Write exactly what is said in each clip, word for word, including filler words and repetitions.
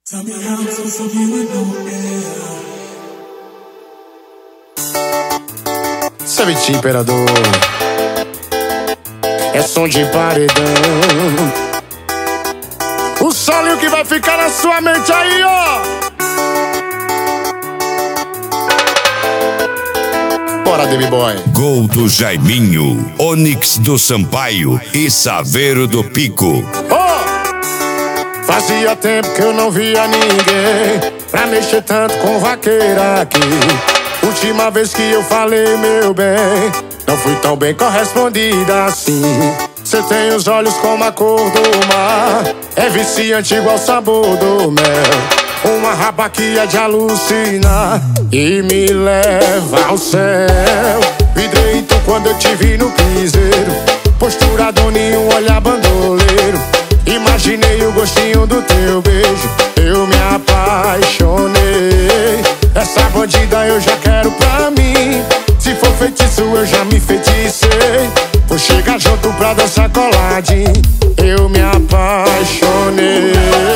Tell me how I'm supposed to be with no air. Sabe, imperador, é som de paredão. O solinho que vai ficar na sua mente aí, ó. Bora, Baby Boy. Gol do Jaiminho, Onyx do Sampaio e Saveiro do Pico. Oh! Fazia tempo que eu não via ninguém pra mexer tanto com vaqueira aqui. Última vez que eu falei, meu bem, não fui tão bem correspondida assim. Cê tem os olhos como a cor do mar, é viciante igual o sabor do mel. Uma raba que é de alucinar e me leva ao céu. Vidrei então quando eu te vi no piseiro, postura doninho, um olhar bandoleiro. Imaginei o gostinho do teu beijo, eu me apaixonei. Essa bandida eu já quero pra mim, se for feitiço eu já me feticei. Vou chegar junto pra dançar coladinho, eu me apaixonei.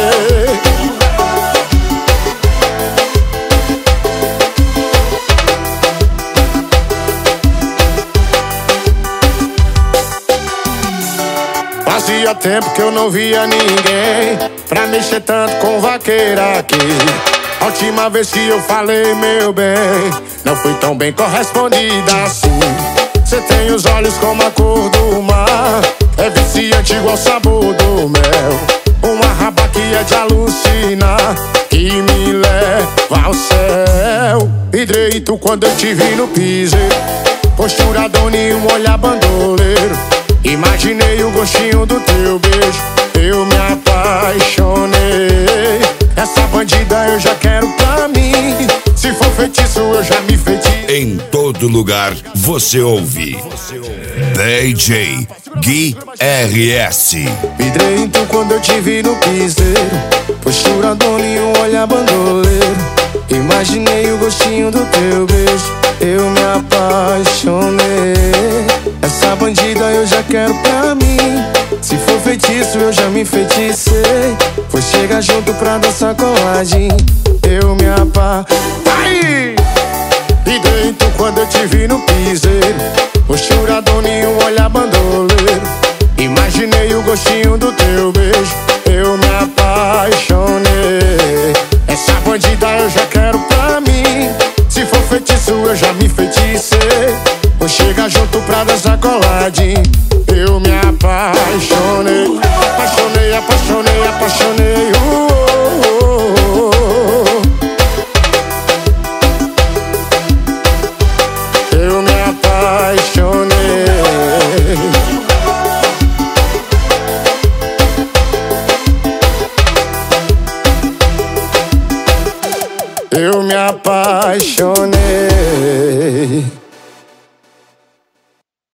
Fazia tempo que eu não via ninguém pra mexer tanto com vaqueira aqui. A última vez que eu falei, meu bem, não fui tão bem correspondida assim. Cê tem os olhos como a cor do mar, é viciante igual o sabor do mel. Uma raba que é de alucinar e me leva ao céu. Hidrei tu quando eu te vi no piseiro, postura doninho, um olhar bandoleiro. Imaginei o gostinho do teu beijo, eu me apaixonei. Essa bandida eu já quero pra mim, se for feitiço eu já me feiti. Em todo lugar você ouve D J Gui R S. Vidrei então quando eu te vi no piseiro, postura doninho, um olhar bandoleiro. Imaginei o gostinho do teu beijo, eu me apaixonei. Essa bandida eu já quero pra mim, se for feitiço eu já me feticei. Vou chegar junto pra dançar coladinho, eu me apaixonei. E dentro quando eu te vi no piseiro, postura doninho, um olhar bandoleiro. Imaginei o gostinho do teu beijo, eu me apaixonei. Essa bandida eu já quero pra mim, se for feitiço eu já me feticei. Vou chegar junto pra dançar coladinho, eu me apaixonei. Apaixonei, apaixonei, apaixonei, uh, uh, uh, uh. Eu me apaixonei. Eu me apaixonei.